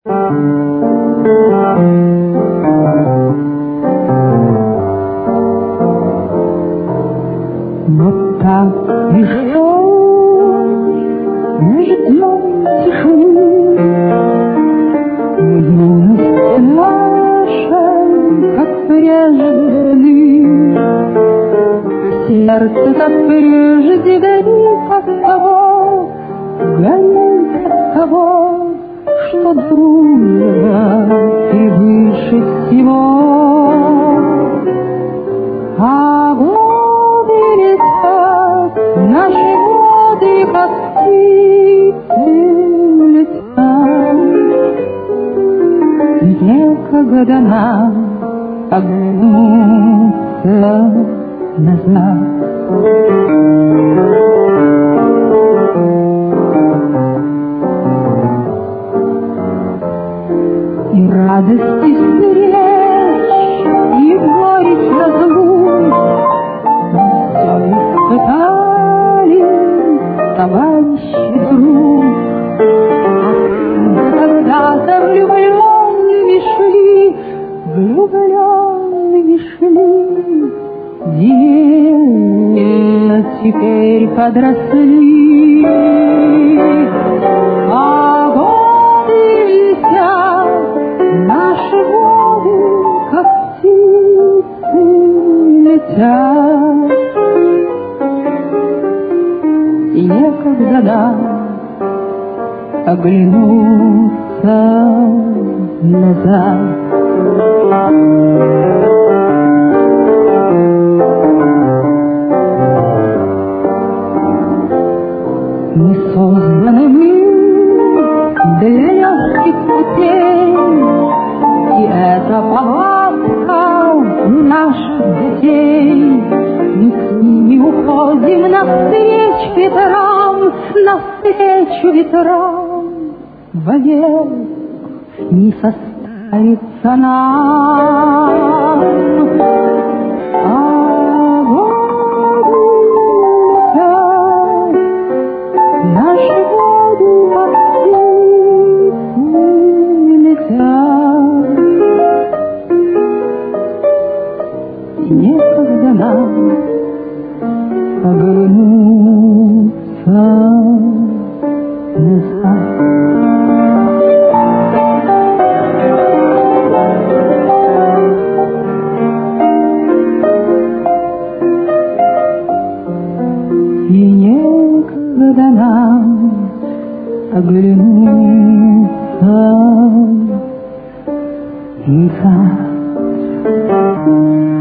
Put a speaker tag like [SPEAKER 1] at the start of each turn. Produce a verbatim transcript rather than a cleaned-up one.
[SPEAKER 1] Вот так и живем, мы ждем тишины, юность наша, как прежде, сердце, как прежде, горит от того, горит от того, что дружба превыше всего. А годы летят, наши годы, как птицы, летят. Некогда нам оглянуться назад. И радости встреч, и горечь разлук все испытали товарищи друг. Когда-то влюбленными шли, влюбленными шли, деревья теперь подросли. А годы летят, наши годы, как птицы, летят. И некогда нам оглянуться назад. Мы созданы мы для легких путей, и это повадка наших детей. Мы с ними уходим навстречу ветрам, навстречу ветрам. Вовек не состарится нам. А годы летят, наши годы, как птицы, летят. И некогда нам оглянуться назад. И некогда нам оглянуться назад.